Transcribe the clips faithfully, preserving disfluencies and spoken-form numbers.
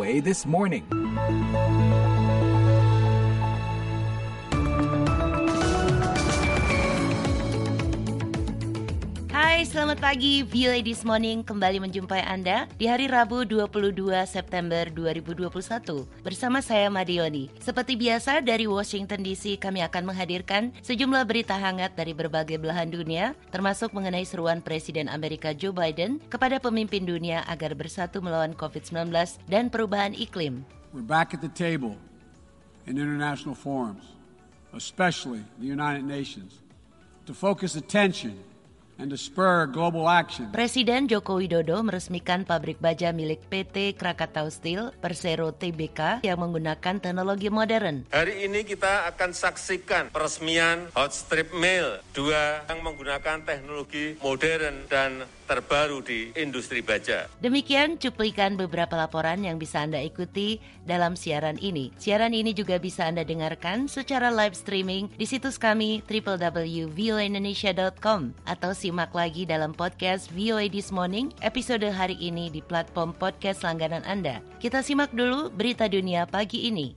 A This Morning. Hai, selamat pagi. V O A This Morning kembali menjumpai Anda di hari Rabu dua puluh dua September dua ribu dua puluh satu. Bersama saya Madioni. Seperti biasa dari Washington D C kami akan menghadirkan sejumlah berita hangat dari berbagai belahan dunia, termasuk mengenai seruan Presiden Amerika Joe Biden kepada pemimpin dunia agar bersatu melawan covid sembilan belas dan perubahan iklim. We're back at the table in international forums, especially the United Nations, to focus attention and to spur global action. Presiden Joko Widodo meresmikan pabrik baja milik P T Krakatau Steel Persero T B K yang menggunakan teknologi modern. Hari ini kita akan saksikan peresmian hot strip mill dua yang menggunakan teknologi modern dan terbaru di industri baja. Demikian cuplikan beberapa laporan yang bisa Anda ikuti dalam siaran ini. Siaran ini juga bisa Anda dengarkan secara live streaming di situs kami double-u double-u double-u titik v o a indonesia dot com atau simak lagi dalam podcast V O A This Morning episode hari ini di platform podcast langganan Anda. Kita simak dulu berita dunia pagi ini.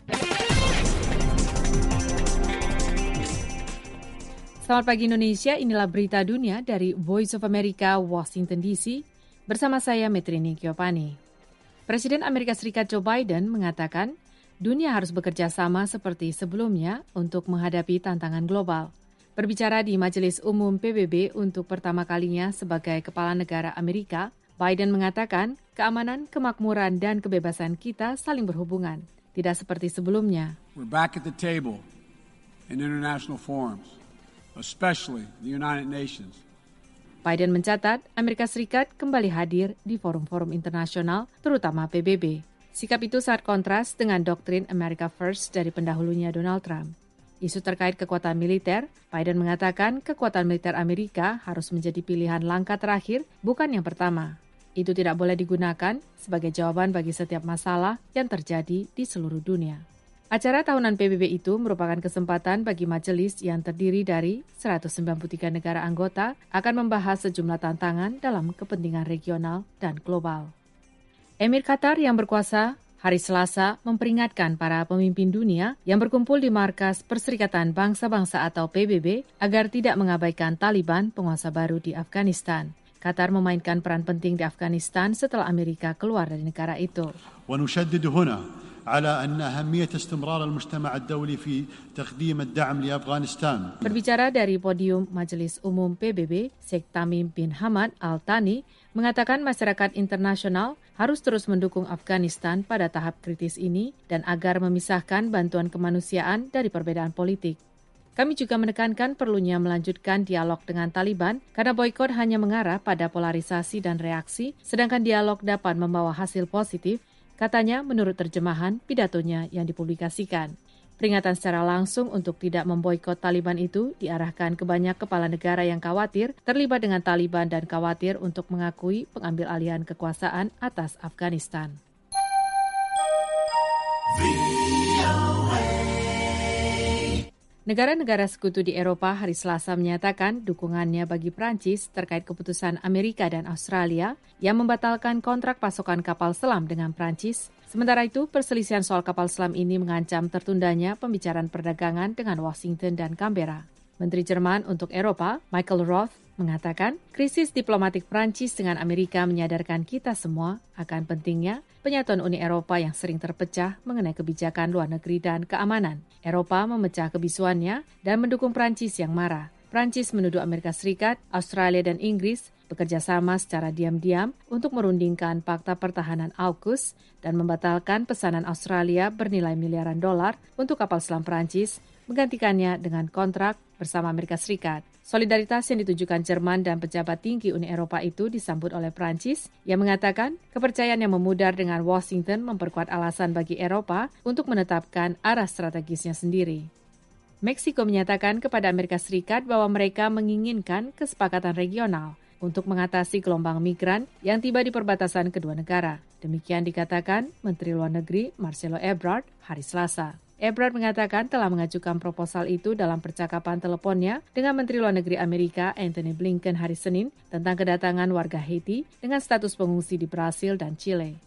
Selamat pagi Indonesia, inilah berita dunia dari Voice of America, Washington D C, bersama saya Metrini Kiopani. Presiden Amerika Serikat Joe Biden mengatakan, dunia harus bekerja sama seperti sebelumnya untuk menghadapi tantangan global. Berbicara di Majelis Umum P B B untuk pertama kalinya sebagai Kepala Negara Amerika, Biden mengatakan keamanan, kemakmuran, dan kebebasan kita saling berhubungan, tidak seperti sebelumnya. We're back at the table in international forums, especially the United Nations. Biden mencatat Amerika Serikat kembali hadir di forum-forum internasional, terutama P B B. Sikap itu sangat kontras dengan doktrin America First dari pendahulunya Donald Trump. Isu terkait kekuatan militer, Biden mengatakan kekuatan militer Amerika harus menjadi pilihan langkah terakhir, bukan yang pertama. Itu tidak boleh digunakan sebagai jawaban bagi setiap masalah yang terjadi di seluruh dunia. Acara tahunan P B B itu merupakan kesempatan bagi majelis yang terdiri dari seratus sembilan puluh tiga negara anggota akan membahas sejumlah tantangan dalam kepentingan regional dan global. Emir Qatar yang berkuasa hari Selasa memperingatkan para pemimpin dunia yang berkumpul di markas Perserikatan Bangsa-Bangsa atau P B B agar tidak mengabaikan Taliban, penguasa baru di Afghanistan. Qatar memainkan peran penting di Afghanistan setelah Amerika keluar dari negara itu. ونشدد هنا على أن أهمية استمرار المجتمع الدولي في تقديم الدعم لأفغانستان. Berbicara dari podium Majelis Umum P B B, Sheikh Tamim bin Hamad Al Thani mengatakan masyarakat internasional harus terus mendukung Afghanistan pada tahap kritis ini dan agar memisahkan bantuan kemanusiaan dari perbedaan politik. Kami juga menekankan perlunya melanjutkan dialog dengan Taliban karena boikot hanya mengarah pada polarisasi dan reaksi, sedangkan dialog dapat membawa hasil positif, katanya menurut terjemahan pidatonya yang dipublikasikan. Peringatan secara langsung untuk tidak memboikot Taliban itu diarahkan ke banyak kepala negara yang khawatir terlibat dengan Taliban dan khawatir untuk mengakui pengambil alihan kekuasaan atas Afghanistan. Negara-negara sekutu di Eropa hari Selasa menyatakan dukungannya bagi Prancis terkait keputusan Amerika dan Australia yang membatalkan kontrak pasokan kapal selam dengan Prancis. Sementara itu, perselisihan soal kapal selam ini mengancam tertundanya pembicaraan perdagangan dengan Washington dan Canberra. Menteri Jerman untuk Eropa, Michael Roth, mengatakan krisis diplomatik Prancis dengan Amerika menyadarkan kita semua akan pentingnya penyatuan Uni Eropa yang sering terpecah mengenai kebijakan luar negeri dan keamanan. Eropa memecah kebisuannya dan mendukung Prancis yang marah. Prancis menuduh Amerika Serikat, Australia, dan Inggris bekerja sama secara diam-diam untuk merundingkan Fakta Pertahanan AUKUS dan membatalkan pesanan Australia bernilai miliaran dolar untuk kapal selam Prancis, menggantikannya dengan kontrak bersama Amerika Serikat. Solidaritas yang ditujukan Jerman dan pejabat tinggi Uni Eropa itu disambut oleh Prancis yang mengatakan kepercayaan yang memudar dengan Washington memperkuat alasan bagi Eropa untuk menetapkan arah strategisnya sendiri. Meksiko menyatakan kepada Amerika Serikat bahwa mereka menginginkan kesepakatan regional untuk mengatasi gelombang migran yang tiba di perbatasan kedua negara. Demikian dikatakan Menteri Luar Negeri Marcelo Ebrard hari Selasa. Ebrard mengatakan telah mengajukan proposal itu dalam percakapan teleponnya dengan Menteri Luar Negeri Amerika Antony Blinken hari Senin tentang kedatangan warga Haiti dengan status pengungsi di Brasil dan Chile.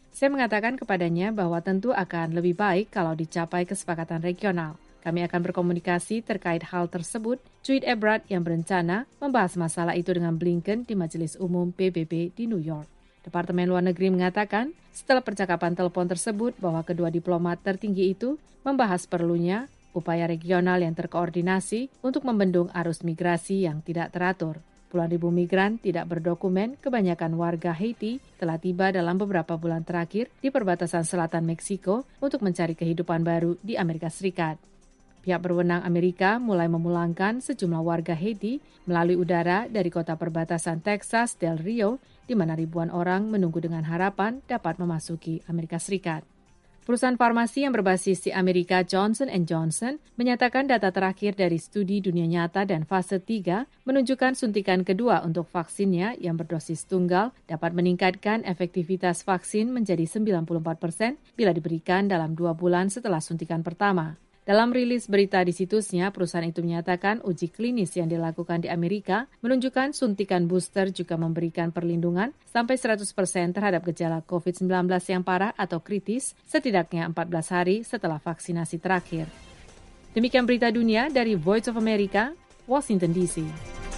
Saya mengatakan kepadanya bahwa tentu akan lebih baik kalau dicapai kesepakatan regional. Kami akan berkomunikasi terkait hal tersebut, cuit Ebrard yang berencana membahas masalah itu dengan Blinken di Majelis Umum P B B di New York. Departemen Luar Negeri mengatakan setelah percakapan telepon tersebut bahwa kedua diplomat tertinggi itu membahas perlunya upaya regional yang terkoordinasi untuk membendung arus migrasi yang tidak teratur. Puluhan ribu migran tidak berdokumen, kebanyakan warga Haiti telah tiba dalam beberapa bulan terakhir di perbatasan selatan Meksiko untuk mencari kehidupan baru di Amerika Serikat. Pihak berwenang Amerika mulai memulangkan sejumlah warga Haiti melalui udara dari kota perbatasan Texas Del Rio, di mana ribuan orang menunggu dengan harapan dapat memasuki Amerika Serikat. Perusahaan farmasi yang berbasis di Amerika Johnson and Johnson menyatakan data terakhir dari studi dunia nyata dan fase tiga menunjukkan suntikan kedua untuk vaksinnya yang berdosis tunggal dapat meningkatkan efektivitas vaksin menjadi sembilan puluh empat persen bila diberikan dalam dua bulan setelah suntikan pertama. Dalam rilis berita di situsnya, perusahaan itu menyatakan uji klinis yang dilakukan di Amerika menunjukkan suntikan booster juga memberikan perlindungan sampai seratus persen terhadap gejala covid sembilan belas yang parah atau kritis setidaknya empat belas hari setelah vaksinasi terakhir. Demikian berita dunia dari Voice of America, Washington D C.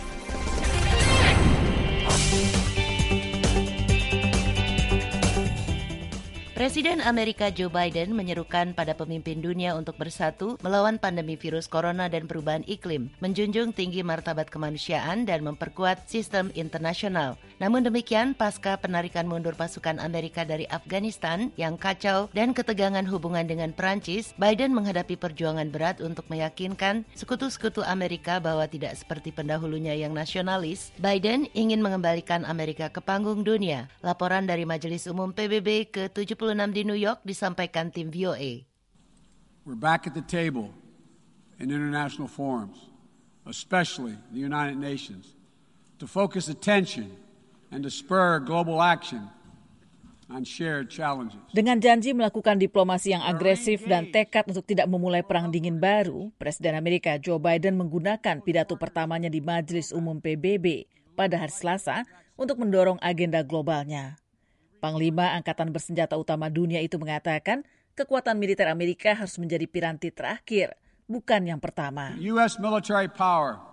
Presiden Amerika Joe Biden menyerukan pada pemimpin dunia untuk bersatu melawan pandemi virus corona dan perubahan iklim, menjunjung tinggi martabat kemanusiaan dan memperkuat sistem internasional. Namun demikian, pasca penarikan mundur pasukan Amerika dari Afghanistan yang kacau dan ketegangan hubungan dengan Prancis, Biden menghadapi perjuangan berat untuk meyakinkan sekutu-sekutu Amerika bahwa tidak seperti pendahulunya yang nasionalis. Biden ingin mengembalikan Amerika ke panggung dunia. Laporan dari Majelis Umum P B B ke tujuh puluh enam di New York disampaikan tim V O A. We're back at the table in international forums, especially the United Nations, to focus attention and to spur global action on shared challenges. Dengan janji melakukan diplomasi yang agresif dan tekad untuk tidak memulai perang dingin baru, Presiden Amerika Joe Biden menggunakan pidato pertamanya di Majelis Umum P B B pada hari Selasa untuk mendorong agenda globalnya. Panglima Angkatan Bersenjata Utama Dunia itu mengatakan kekuatan militer Amerika harus menjadi piranti terakhir, bukan yang pertama. U S military power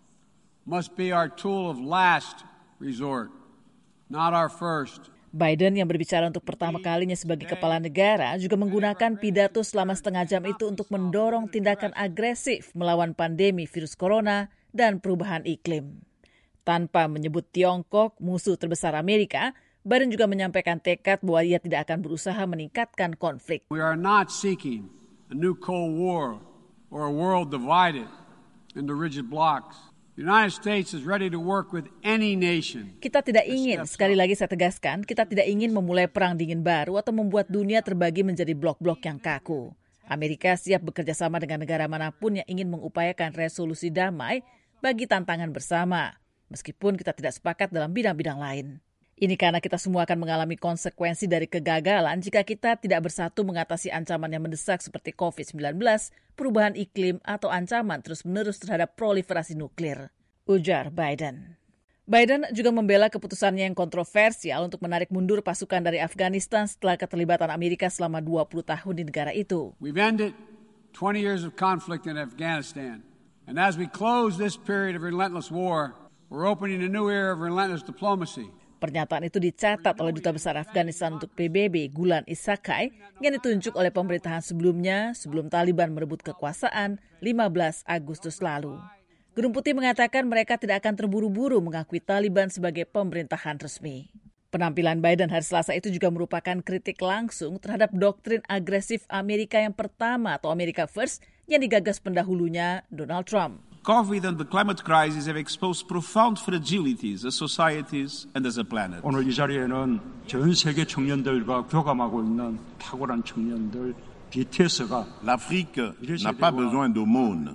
must be our tool of last resort, not our first. Biden yang berbicara untuk pertama kalinya sebagai kepala negara juga menggunakan pidato selama setengah jam itu untuk mendorong tindakan agresif melawan pandemi virus corona dan perubahan iklim. Tanpa menyebut Tiongkok, musuh terbesar Amerika, Biden juga menyampaikan tekad bahwa ia tidak akan berusaha meningkatkan konflik. We are not seeking a new Cold War or a world divided into rigid blocks. The United States is ready to work with any nation. Kita tidak ingin, sekali lagi saya tegaskan, kita tidak ingin memulai perang dingin baru atau membuat dunia terbagi menjadi blok-blok yang kaku. Amerika siap bekerja sama dengan negara manapun yang ingin mengupayakan resolusi damai bagi tantangan bersama, meskipun kita tidak sepakat dalam bidang-bidang lain. Ini karena kita semua akan mengalami konsekuensi dari kegagalan jika kita tidak bersatu mengatasi ancaman yang mendesak seperti covid sembilan belas, perubahan iklim, atau ancaman terus-menerus terhadap proliferasi nuklir, ujar Biden. Biden juga membela keputusannya yang kontroversial untuk menarik mundur pasukan dari Afghanistan setelah keterlibatan Amerika selama dua puluh tahun di negara itu. We've ended twenty years of conflict in Afghanistan. And as we close this period of relentless war, we're opening a new era of relentless diplomacy. Pernyataan itu dicatat oleh Duta Besar Afghanistan untuk P B B, Gulan Isakai, yang ditunjuk oleh pemerintahan sebelumnya sebelum Taliban merebut kekuasaan lima belas Agustus lalu. Gedung Putih mengatakan mereka tidak akan terburu-buru mengakui Taliban sebagai pemerintahan resmi. Penampilan Biden hari Selasa itu juga merupakan kritik langsung terhadap doktrin agresif Amerika yang pertama atau America First yang digagas pendahulunya Donald Trump. COVID and the climate crisis have exposed profound fragilities as societies and as a planet. 오늘 이 자리에는 전 세계 청년들과 교감하고 있는 탁월한 청년들 비티에스가 L'Afrique n'a pas besoin d'aumône.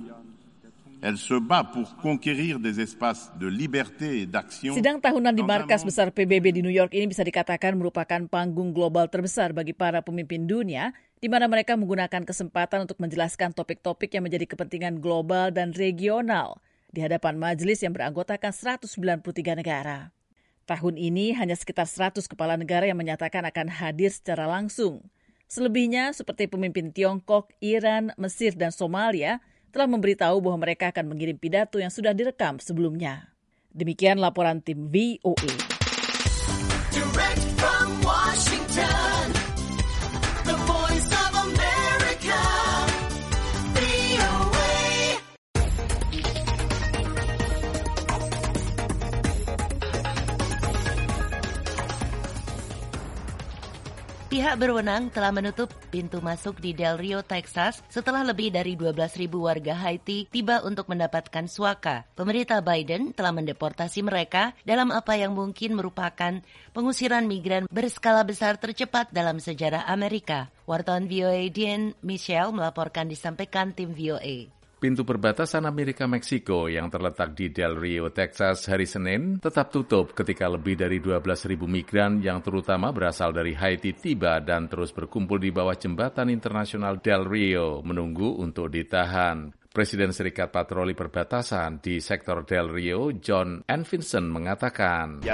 Elle se bat pour conquérir des espaces de liberté et d'action. Sidang tahunan di markas besar P B B di New York ini bisa dikatakan merupakan panggung global terbesar bagi para pemimpin dunia, di mana mereka menggunakan kesempatan untuk menjelaskan topik-topik yang menjadi kepentingan global dan regional di hadapan majelis yang beranggotakan seratus sembilan puluh tiga negara. Tahun ini hanya sekitar seratus kepala negara yang menyatakan akan hadir secara langsung. Selebihnya seperti pemimpin Tiongkok, Iran, Mesir, dan Somalia telah memberitahu bahwa mereka akan mengirim pidato yang sudah direkam sebelumnya. Demikian laporan tim V O A. Direct from Washington, the voice of America, V O A. Pihak berwenang telah menutup pintu masuk di Del Rio, Texas setelah lebih dari dua belas ribu warga Haiti tiba untuk mendapatkan suaka. Pemerintah Biden telah mendeportasi mereka dalam apa yang mungkin merupakan pengusiran migran berskala besar tercepat dalam sejarah Amerika. Wartawan V O A Dean Michelle melaporkan, disampaikan tim V O A. Pintu perbatasan Amerika-Meksiko yang terletak di Del Rio, Texas hari Senin tetap tutup ketika lebih dari dua belas ribu migran yang terutama berasal dari Haiti tiba dan terus berkumpul di bawah jembatan internasional Del Rio menunggu untuk ditahan. Presiden Serikat Patroli Perbatasan di sektor Del Rio, John Anfinson, mengatakan,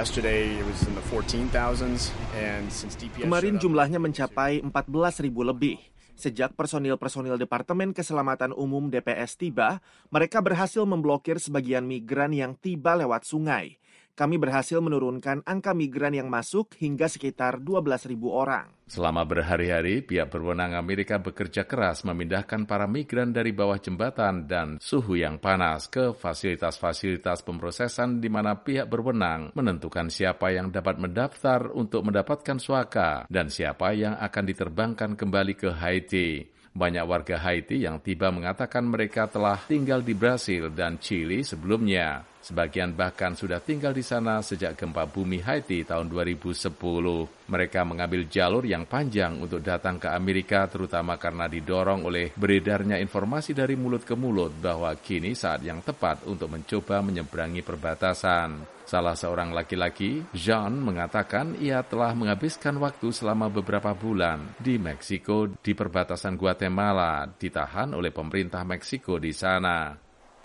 kemarin jumlahnya mencapai empat belas ribu lebih. Sejak personil-personil Departemen Keselamatan Umum D P S tiba, mereka berhasil memblokir sebagian migran yang tiba lewat sungai. Kami berhasil menurunkan angka migran yang masuk hingga sekitar dua belas ribu orang. Selama berhari-hari, pihak berwenang Amerika bekerja keras memindahkan para migran dari bawah jembatan dan suhu yang panas ke fasilitas-fasilitas pemrosesan di mana pihak berwenang menentukan siapa yang dapat mendaftar untuk mendapatkan suaka dan siapa yang akan diterbangkan kembali ke Haiti. Banyak warga Haiti yang tiba mengatakan mereka telah tinggal di Brasil dan Chili sebelumnya. Sebagian bahkan sudah tinggal di sana sejak gempa bumi Haiti tahun dua ribu sepuluh. Mereka mengambil jalur yang panjang untuk datang ke Amerika, terutama karena didorong oleh beredarnya informasi dari mulut ke mulut bahwa kini saat yang tepat untuk mencoba menyeberangi perbatasan. Salah seorang laki-laki, Jean, mengatakan ia telah menghabiskan waktu selama beberapa bulan di Meksiko di perbatasan Guatemala, ditahan oleh pemerintah Meksiko di sana.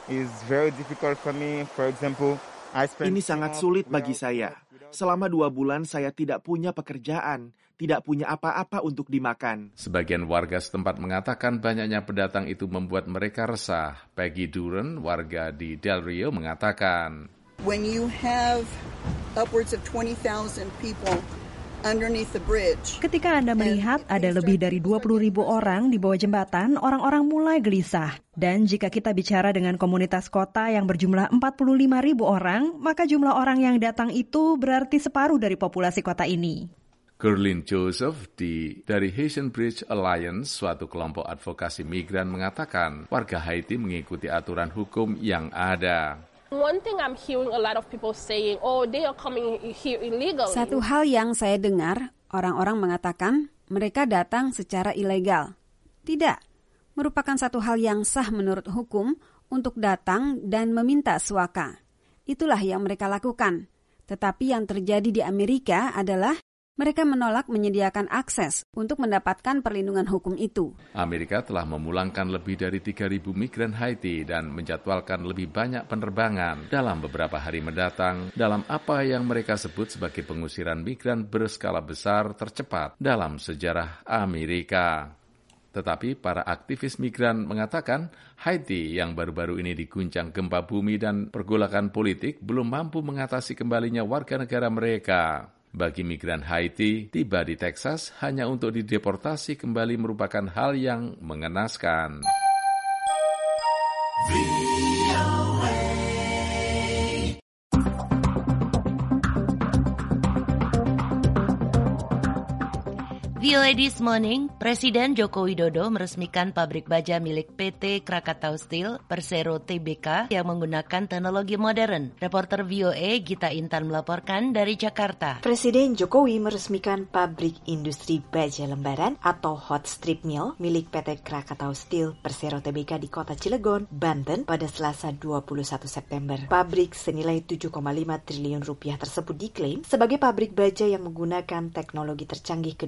Ini sangat sulit bagi saya. Selama dua bulan saya tidak punya pekerjaan, tidak punya apa-apa untuk dimakan. Sebagian warga setempat mengatakan banyaknya pendatang itu membuat mereka resah. Peggy Duran, warga di Del Rio, mengatakan, When you have upwards of twenty thousand people underneath the bridge. Ketika Anda melihat ada lebih dari dua puluh ribu orang di bawah jembatan, orang-orang mulai gelisah. Dan jika kita bicara dengan komunitas kota yang berjumlah empat puluh lima ribu orang, maka jumlah orang yang datang itu berarti separuh dari populasi kota ini. Gerlin Joseph di, dari Haitian Bridge Alliance, suatu kelompok advokasi migran, mengatakan warga Haiti mengikuti aturan hukum yang ada. One thing I'm hearing a lot of people saying, oh, they are coming here illegally. Satu hal yang saya dengar, orang-orang mengatakan mereka datang secara ilegal. Tidak, merupakan satu hal yang sah menurut hukum untuk datang dan meminta suaka. Itulah yang mereka lakukan. Tetapi yang terjadi di Amerika adalah mereka menolak menyediakan akses untuk mendapatkan perlindungan hukum itu. Amerika telah memulangkan lebih dari tiga ribu migran Haiti dan menjadwalkan lebih banyak penerbangan dalam beberapa hari mendatang dalam apa yang mereka sebut sebagai pengusiran migran berskala besar tercepat dalam sejarah Amerika. Tetapi para aktivis migran mengatakan Haiti yang baru-baru ini diguncang gempa bumi dan pergolakan politik belum mampu mengatasi kembalinya warga negara mereka. Bagi migran Haiti, tiba di Texas hanya untuk dideportasi kembali merupakan hal yang mengenaskan. V O A This Morning, Presiden Joko Widodo meresmikan pabrik baja milik P T Krakatau Steel Persero T B K yang menggunakan teknologi modern. Reporter V O A Gita Intan melaporkan dari Jakarta. Presiden Jokowi meresmikan pabrik industri baja lembaran atau hot strip mill milik P T Krakatau Steel Persero T B K di kota Cilegon, Banten pada Selasa dua puluh satu September. Pabrik senilai tujuh koma lima triliun rupiah tersebut diklaim sebagai pabrik baja yang menggunakan teknologi tercanggih kedua di dunia.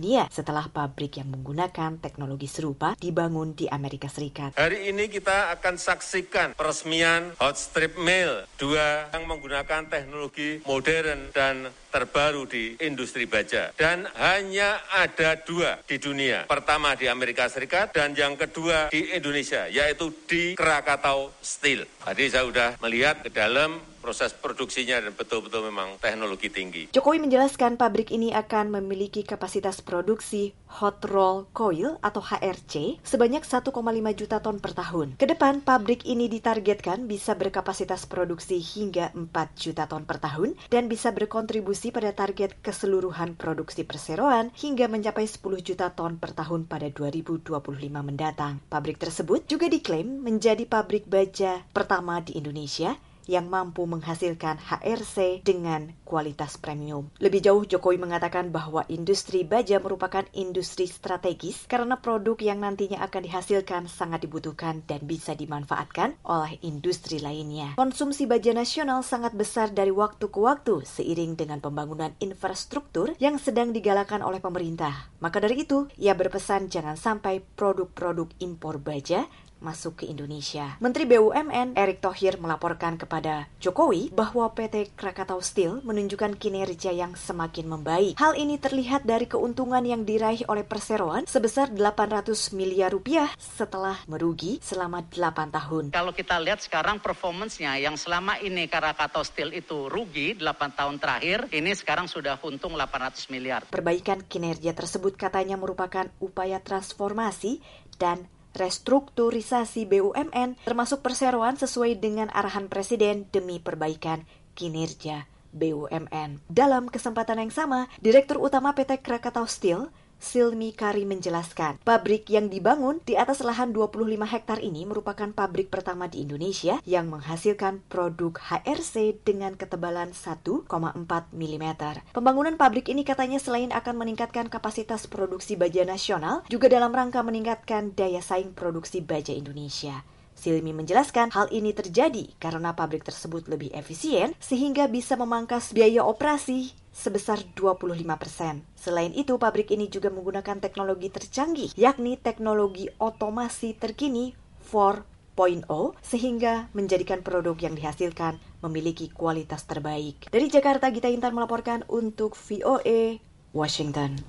dunia setelah pabrik yang menggunakan teknologi serupa dibangun di Amerika Serikat. Hari ini kita akan saksikan peresmian hot strip mill dua yang menggunakan teknologi modern dan terbaru di industri baja. Dan hanya ada dua di dunia. Pertama di Amerika Serikat dan yang kedua di Indonesia, yaitu di Krakatau Steel. Tadi saya sudah melihat ke dalam proses produksinya dan betul-betul memang teknologi tinggi. Jokowi menjelaskan pabrik ini akan memiliki kapasitas produksi hot roll coil atau H R C sebanyak satu koma lima juta ton per tahun. Kedepan, pabrik ini ditargetkan bisa berkapasitas produksi hingga empat juta ton per tahun dan bisa berkontribusi pada target keseluruhan produksi perseroan hingga mencapai sepuluh juta ton per tahun pada dua ribu dua puluh lima mendatang. Pabrik tersebut juga diklaim menjadi pabrik baja pertama di Indonesia yang mampu menghasilkan H R C dengan kualitas premium. Lebih jauh, Jokowi mengatakan bahwa industri baja merupakan industri strategis karena produk yang nantinya akan dihasilkan sangat dibutuhkan dan bisa dimanfaatkan oleh industri lainnya. Konsumsi baja nasional sangat besar dari waktu ke waktu seiring dengan pembangunan infrastruktur yang sedang digalakan oleh pemerintah. Maka dari itu, ia berpesan jangan sampai produk-produk impor baja masuk ke Indonesia. Menteri B U M N Erick Thohir melaporkan kepada Jokowi bahwa P T Krakatau Steel menunjukkan kinerja yang semakin membaik. Hal ini terlihat dari keuntungan yang diraih oleh perseroan sebesar delapan ratus miliar rupiah setelah merugi selama delapan tahun. Kalau kita lihat sekarang performance-nya yang selama ini Krakatau Steel itu rugi delapan tahun terakhir, ini sekarang sudah untung delapan ratus miliar. Perbaikan kinerja tersebut katanya merupakan upaya transformasi dan restrukturisasi B U M N termasuk perseroan sesuai dengan arahan Presiden demi perbaikan kinerja B U M N. Dalam kesempatan yang sama, Direktur Utama P T Krakatau Steel, Silmi Kari menjelaskan, pabrik yang dibangun di atas lahan dua puluh lima hektar ini merupakan pabrik pertama di Indonesia yang menghasilkan produk H R C dengan ketebalan satu koma empat milimeter. Pembangunan pabrik ini katanya selain akan meningkatkan kapasitas produksi baja nasional, juga dalam rangka meningkatkan daya saing produksi baja Indonesia. Silmi menjelaskan hal ini terjadi karena pabrik tersebut lebih efisien sehingga bisa memangkas biaya operasi sebesar dua puluh lima persen. Selain itu, pabrik ini juga menggunakan teknologi tercanggih, yakni teknologi otomasi terkini empat titik nol, sehingga menjadikan produk yang dihasilkan memiliki kualitas terbaik. Dari Jakarta, Gita Intan melaporkan untuk V O A Washington.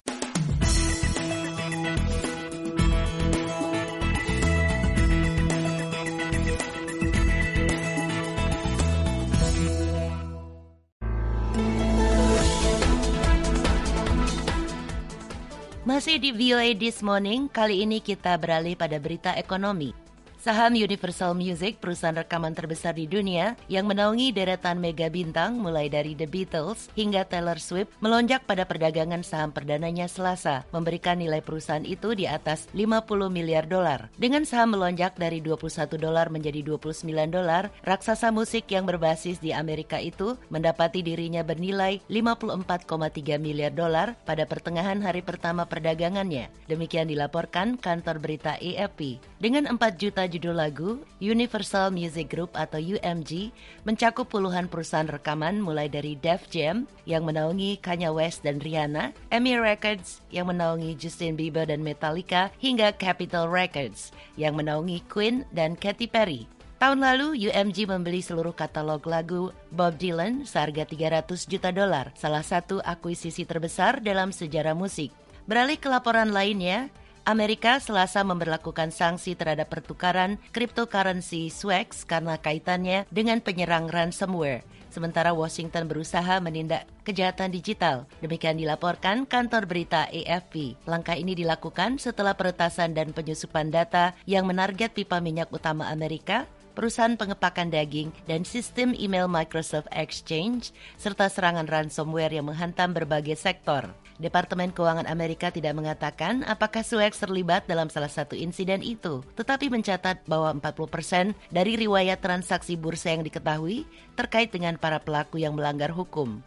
Masih di V O A This Morning, kali ini kita beralih pada berita ekonomi. Saham Universal Music, perusahaan rekaman terbesar di dunia yang menaungi deretan mega bintang mulai dari The Beatles hingga Taylor Swift, melonjak pada perdagangan saham perdananya Selasa, memberikan nilai perusahaan itu di atas lima puluh miliar dolar. Dengan saham melonjak dari dua puluh satu dolar menjadi dua puluh sembilan dolar, raksasa musik yang berbasis di Amerika itu mendapati dirinya bernilai lima puluh empat koma tiga miliar dolar pada pertengahan hari pertama perdagangannya. Demikian dilaporkan kantor berita A F P. Dengan empat juta judul lagu, Universal Music Group atau U M G mencakup puluhan perusahaan rekaman mulai dari Def Jam yang menaungi Kanye West dan Rihanna, E M I Records yang menaungi Justin Bieber dan Metallica, hingga Capitol Records yang menaungi Queen dan Katy Perry. Tahun lalu, U M G membeli seluruh katalog lagu Bob Dylan seharga tiga ratus juta dolar, salah satu akuisisi terbesar dalam sejarah musik. Beralih ke laporan lainnya, Amerika Selasa memberlakukan sanksi terhadap pertukaran cryptocurrency Swax karena kaitannya dengan penyerang ransomware. Sementara Washington berusaha menindak kejahatan digital. Demikian dilaporkan kantor berita A F P. Langkah ini dilakukan setelah peretasan dan penyusupan data yang menarget pipa minyak utama Amerika, perusahaan pengepakan daging, dan sistem email Microsoft Exchange, serta serangan ransomware yang menghantam berbagai sektor. Departemen Keuangan Amerika tidak mengatakan apakah Swax terlibat dalam salah satu insiden itu, tetapi mencatat bahwa empat puluh persen dari riwayat transaksi bursa yang diketahui terkait dengan para pelaku yang melanggar hukum.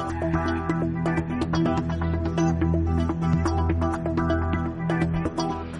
V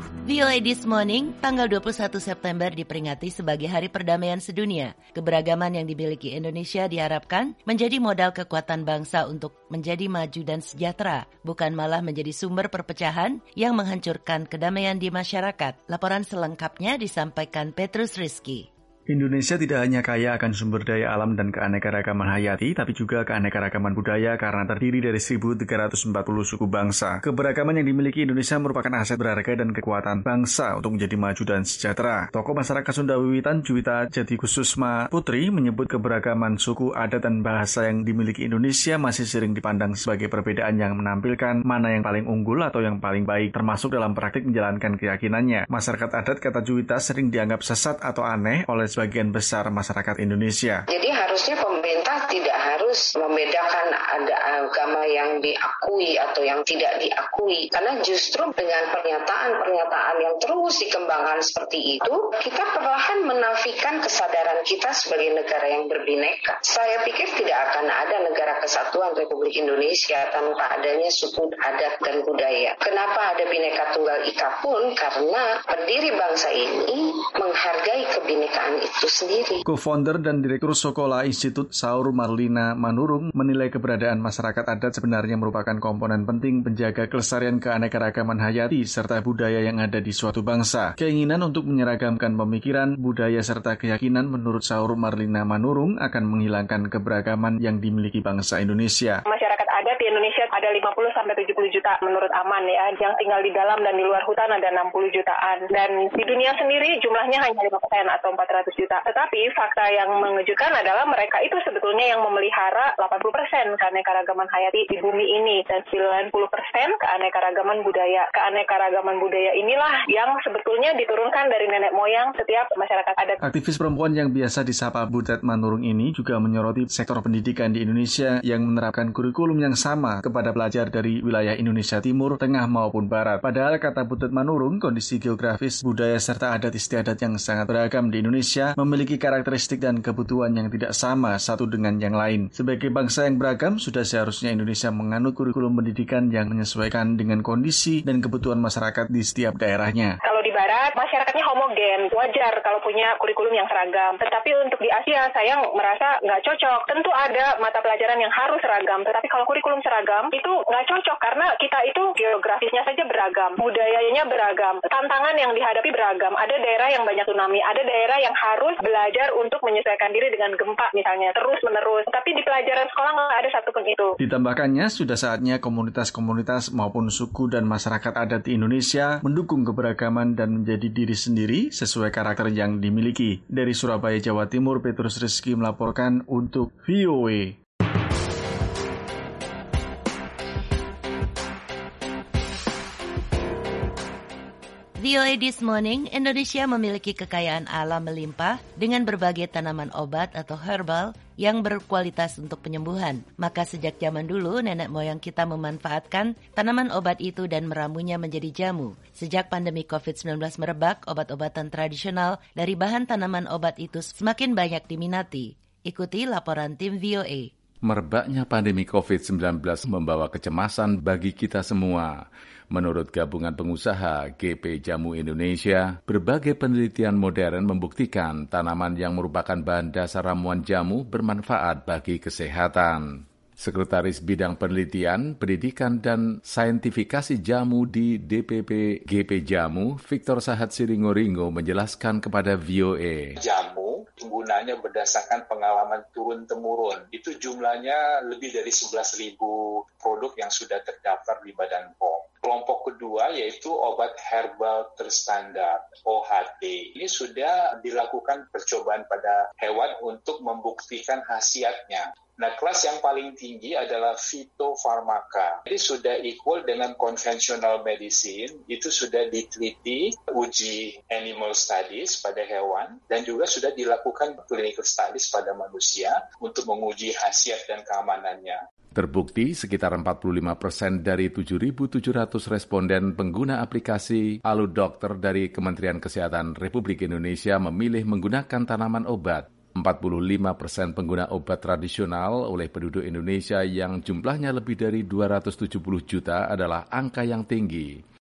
V O A This Morning, tanggal dua puluh satu September diperingati sebagai Hari Perdamaian Sedunia. Keberagaman yang dimiliki Indonesia diharapkan menjadi modal kekuatan bangsa untuk menjadi maju dan sejahtera, bukan malah menjadi sumber perpecahan yang menghancurkan kedamaian di masyarakat. Laporan selengkapnya disampaikan Petrus Rizky. Indonesia tidak hanya kaya akan sumber daya alam dan keanekaragaman hayati, tapi juga keanekaragaman budaya karena terdiri dari seribu tiga ratus empat puluh suku bangsa. Keberagaman yang dimiliki Indonesia merupakan aset berharga dan kekuatan bangsa untuk menjadi maju dan sejahtera. Tokoh masyarakat Sunda Wiwitan, Juwita Jatikususma Putri, menyebut keberagaman suku, adat, dan bahasa yang dimiliki Indonesia masih sering dipandang sebagai perbedaan yang menampilkan mana yang paling unggul atau yang paling baik, termasuk dalam praktik menjalankan keyakinannya. Masyarakat adat, kata Juwita, sering dianggap sesat atau aneh oleh sebagian besar masyarakat Indonesia. Jadi harusnya pemerintah tidak harus membedakan ada agama yang diakui atau yang tidak diakui. Karena justru dengan pernyataan-pernyataan yang terus dikembangkan seperti itu, kita perlahan menafikan kesadaran kita sebagai negara yang berbineka. Saya pikir tidak akan ada negara kesatuan Republik Indonesia tanpa adanya suku, adat, dan budaya. Kenapa ada Bhinneka Tunggal Ika pun? Karena pendiri bangsa ini menghargai kebinekaan itu sendiri. Co-founder dan Direktur Sokola Institut Saur Marlina Manurung menilai keberadaan masyarakat adat sebenarnya merupakan komponen penting penjaga kelestarian keanekaragaman hayati serta budaya yang ada di suatu bangsa. Keinginan untuk menyeragamkan pemikiran, budaya serta keyakinan menurut Saur Marlina Manurung akan menghilangkan keberagaman yang dimiliki bangsa Indonesia. Masyarakat adat di Indonesia ada lima puluh sampai tujuh puluh juta menurut Aman ya. Yang tinggal di dalam dan di luar hutan ada enam puluh jutaan. Dan di dunia sendiri jumlahnya hanya lima persen atau empat ratus juta. Tetapi fakta yang mengejutkan adalah mereka itu sebetulnya yang memelihara delapan puluh persen keanekaragaman hayati di bumi ini dan sembilan puluh persen keanekaragaman budaya. Keanekaragaman budaya inilah yang sebetulnya diturunkan dari nenek moyang setiap masyarakat adat. Aktivis perempuan yang biasa disapa Butet Manurung ini juga menyoroti sektor pendidikan di Indonesia yang menerapkan kurikulum yang sama kepada pelajar dari wilayah Indonesia Timur, Tengah maupun Barat. Padahal kata Butet Manurung, kondisi geografis, budaya serta adat istiadat yang sangat beragam di Indonesia memiliki karakteristik dan kebutuhan yang tidak sama satu dengan yang lain. Sebagai bangsa yang beragam, sudah seharusnya Indonesia menganut kurikulum pendidikan yang menyesuaikan dengan kondisi dan kebutuhan masyarakat di setiap daerahnya. Kalau di Barat, masyarakatnya homogen, wajar kalau punya kurikulum yang seragam. Tetapi untuk di Asia, saya merasa nggak cocok. Tentu ada mata pelajaran yang harus seragam, tetapi kalau kurikulum seragam, itu nggak cocok karena kita itu geografisnya saja beragam, budayanya beragam, tantangan yang dihadapi beragam. Ada daerah yang banyak tsunami, ada daerah yang harus belajar untuk menyesuaikan diri dengan gempa misalnya, terus-menerus. Tapi di pelajaran sekolah nggak ada satupun itu. Ditambahkannya, sudah saatnya komunitas-komunitas maupun suku dan masyarakat adat di Indonesia mendukung keberagaman dan menjadi diri sendiri sesuai karakter yang dimiliki. Dari Surabaya, Jawa Timur, Petrus Rizky melaporkan untuk V O A. V O A This Morning, Indonesia memiliki kekayaan alam melimpah dengan berbagai tanaman obat atau herbal yang berkualitas untuk penyembuhan. Maka sejak zaman dulu, nenek moyang kita memanfaatkan tanaman obat itu dan meramunya menjadi jamu. Sejak pandemi covid sembilan belas merebak, obat-obatan tradisional dari bahan tanaman obat itu semakin banyak diminati. Ikuti laporan tim V O A. Merebaknya pandemi covid sembilan belas membawa kecemasan bagi kita semua. Menurut Gabungan Pengusaha G P Jamu Indonesia, berbagai penelitian modern membuktikan tanaman yang merupakan bahan dasar ramuan jamu bermanfaat bagi kesehatan. Sekretaris Bidang Penelitian, Pendidikan, dan Saintifikasi Jamu di D P P G P Jamu, Victor Sahat Siringo-Ringo menjelaskan kepada V O A. Jamu penggunanya berdasarkan pengalaman turun-temurun. Itu jumlahnya lebih dari sebelas ribu produk yang sudah terdaftar di Badan P O M. Kelompok kedua yaitu obat herbal terstandar O H T. Ini sudah dilakukan percobaan pada hewan untuk membuktikan khasiatnya. Nah, kelas yang paling tinggi adalah fitofarmaka. Jadi sudah equal dengan conventional medicine, itu sudah diteliti, uji animal studies pada hewan, dan juga sudah dilakukan clinical studies pada manusia untuk menguji khasiat dan keamanannya. Terbukti sekitar empat puluh lima persen dari tujuh ribu tujuh ratus responden pengguna aplikasi Alu Dokter dari Kementerian Kesehatan Republik Indonesia memilih menggunakan tanaman obat. empat puluh lima persen pengguna obat tradisional oleh penduduk Indonesia yang jumlahnya lebih dari dua ratus tujuh puluh juta adalah angka yang tinggi.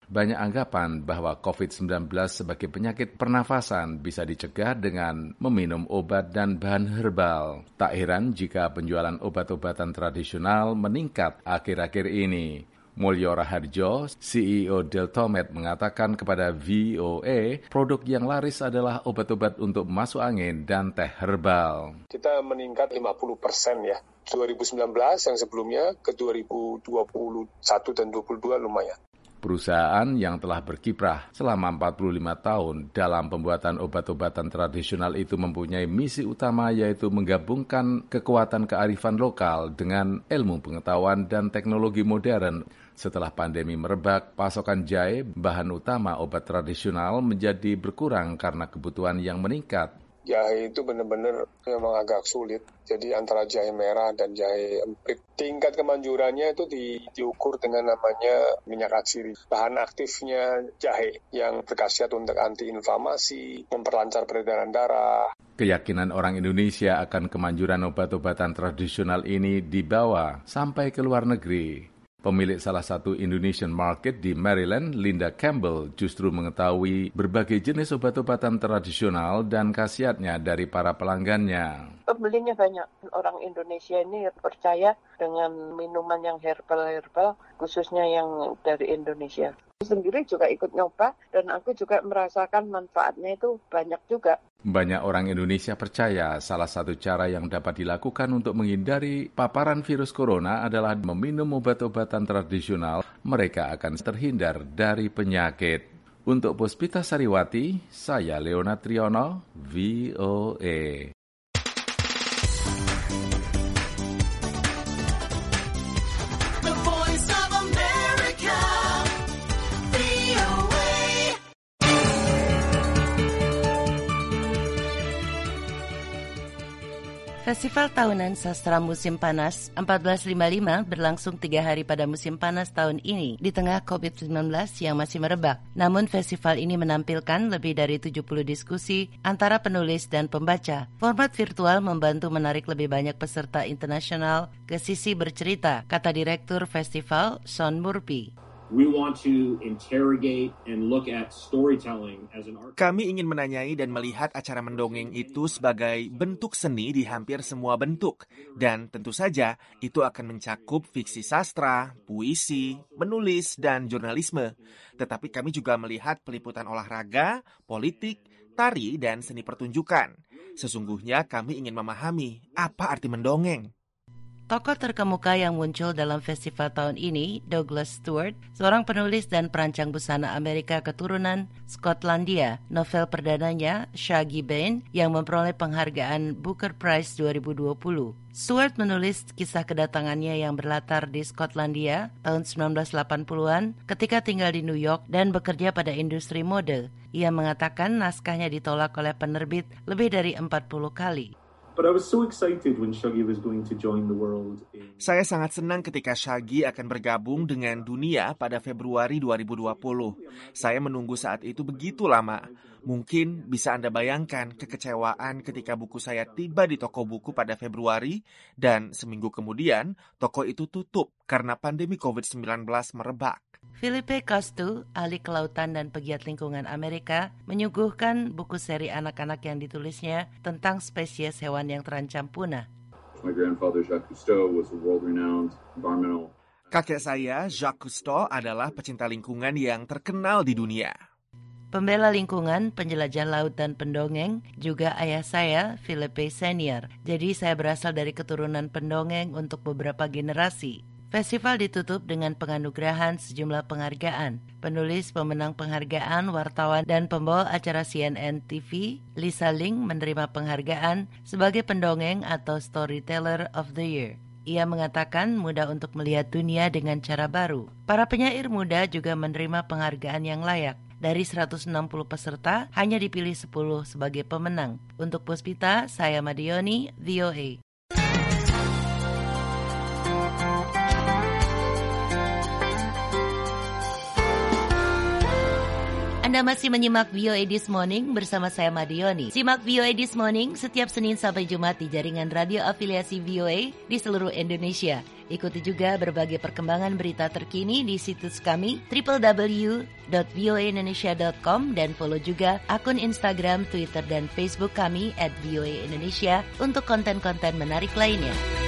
Banyak anggapan bahwa covid sembilan belas sebagai penyakit pernafasan bisa dicegah dengan meminum obat dan bahan herbal. Tak heran jika penjualan obat-obatan tradisional meningkat akhir-akhir ini. Mulyo Raharjo, C E O Deltomed, mengatakan kepada V O A, produk yang laris adalah obat-obat untuk masuk angin dan teh herbal. Kita meningkat lima puluh persen ya. dua ribu sembilan belas yang sebelumnya ke dua ribu dua puluh satu dan dua puluh dua lumayan. Perusahaan yang telah berkiprah selama empat puluh lima tahun dalam pembuatan obat-obatan tradisional itu mempunyai misi utama yaitu menggabungkan kekuatan kearifan lokal dengan ilmu pengetahuan dan teknologi modern. Setelah pandemi merebak, pasokan jahe, bahan utama obat tradisional, menjadi berkurang karena kebutuhan yang meningkat. Jahe itu benar-benar memang agak sulit. Jadi antara jahe merah dan jahe emprit, tingkat kemanjurannya itu di, diukur dengan namanya minyak atsiri. Bahan aktifnya jahe yang berkhasiat untuk antiinflamasi, memperlancar peredaran darah. Keyakinan orang Indonesia akan kemanjuran obat-obatan tradisional ini dibawa sampai ke luar negeri. Pemilik salah satu Indonesian market di Maryland, Linda Campbell, justru mengetahui berbagai jenis obat-obatan tradisional dan khasiatnya dari para pelanggannya. Pembelinya banyak. Orang Indonesia ini percaya dengan minuman yang herbal-herbal, khususnya yang dari Indonesia. Aku sendiri juga ikut nyoba dan aku juga merasakan manfaatnya itu banyak juga. Banyak orang Indonesia percaya salah satu cara yang dapat dilakukan untuk menghindari paparan virus corona adalah meminum obat-obatan tradisional. Mereka akan terhindar dari penyakit. Untuk Puspita Sariwati, saya Leona Triono, V O A. Festival Tahunan Sastra Musim Panas empat belas lima puluh lima berlangsung tiga hari pada musim panas tahun ini di tengah covid sembilan belas yang masih merebak. Namun festival ini menampilkan lebih dari tujuh puluh diskusi antara penulis dan pembaca. Format virtual membantu menarik lebih banyak peserta internasional ke sisi bercerita, kata Direktur Festival Sean Murphy. We want to interrogate and look at storytelling as an art. Kami ingin menanyai dan melihat acara mendongeng itu sebagai bentuk seni di hampir semua bentuk. Dan tentu saja itu akan mencakup fiksi sastra, puisi, menulis, dan jurnalisme. Tetapi kami juga melihat peliputan olahraga, politik, tari, dan seni pertunjukan. Sesungguhnya kami ingin memahami apa arti mendongeng. Tokoh terkemuka yang muncul dalam festival tahun ini, Douglas Stewart, seorang penulis dan perancang busana Amerika keturunan Skotlandia. Novel perdananya, Shaggy Bane, yang memperoleh penghargaan Booker Prize dua ribu dua puluh. Stewart menulis kisah kedatangannya yang berlatar di Skotlandia tahun sembilan belas delapan puluhan ketika tinggal di New York dan bekerja pada industri mode. Ia mengatakan naskahnya ditolak oleh penerbit lebih dari empat puluh kali. But I was so excited when Shaggy was going to join the world. In... Saya sangat senang ketika Shaggy akan bergabung dengan dunia pada Februari dua ribu dua puluh. Saya menunggu saat itu begitu lama. Mungkin bisa Anda bayangkan kekecewaan ketika buku saya tiba di toko buku pada Februari dan seminggu kemudian toko itu tutup karena pandemi covid sembilan belas merebak. Philippe Castou, ahli kelautan dan pegiat lingkungan Amerika, menyuguhkan buku seri anak-anak yang ditulisnya tentang spesies hewan yang terancam punah. My grandfather Jacques Cousteau was a world-renowned environmental. Kakek saya, Jacques Cousteau, adalah pecinta lingkungan yang terkenal di dunia. Pembela lingkungan, penjelajah laut dan pendongeng, juga ayah saya, Philippe Senior. Jadi saya berasal dari keturunan pendongeng untuk beberapa generasi. Festival ditutup dengan penganugerahan sejumlah penghargaan. Penulis, pemenang penghargaan, wartawan, dan pembawa acara C N N T V, Lisa Ling, menerima penghargaan sebagai pendongeng atau Storyteller of the Year. Ia mengatakan mudah untuk melihat dunia dengan cara baru. Para penyair muda juga menerima penghargaan yang layak. Dari seratus enam puluh peserta, hanya dipilih sepuluh sebagai pemenang. Untuk Puspita, saya Madioni, V O A. Anda Anda masih menyimak V O A This Morning bersama saya Madioni. Simak V O A This Morning setiap Senin sampai Jumat di jaringan radio afiliasi V O A di seluruh Indonesia. Ikuti juga berbagai perkembangan berita terkini di situs kami double-u double-u double-u dot v o a indonesia dot com dan follow juga akun Instagram, Twitter, dan Facebook kami at V O A Indonesia untuk konten-konten menarik lainnya.